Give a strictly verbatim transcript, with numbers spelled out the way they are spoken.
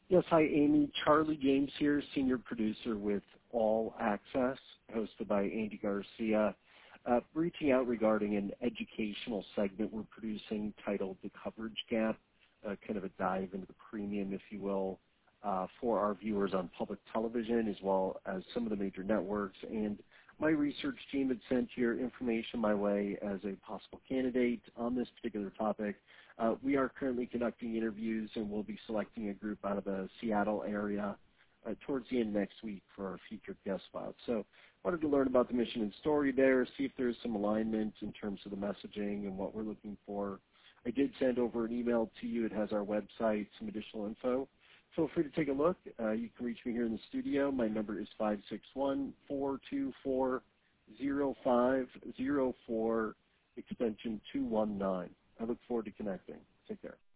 Yes, hi Amy. Charlie James here, senior producer with All Access, hosted by Andy Garcia. Uh, reaching out regarding an educational segment we're producing titled The Coverage Gap, uh, kind of a dive into the premium, if you will, uh, for our viewers on public television as well as some of the major networks. And my research team had sent your information my way as a possible candidate on this particular topic. Uh, we are currently conducting interviews, and we'll be selecting a group out of the Seattle area uh, towards the end of next week for our featured guest spot. So wanted to learn about the mission and story there, see if there's some alignment in terms of the messaging and what we're looking for. I did send over an email to you. It has our website, some additional info. Feel free to take a look. Uh, you can reach me here in the studio. My number is five six one, four two four, zero five zero four, extension two one nine. I look forward to connecting. Take care.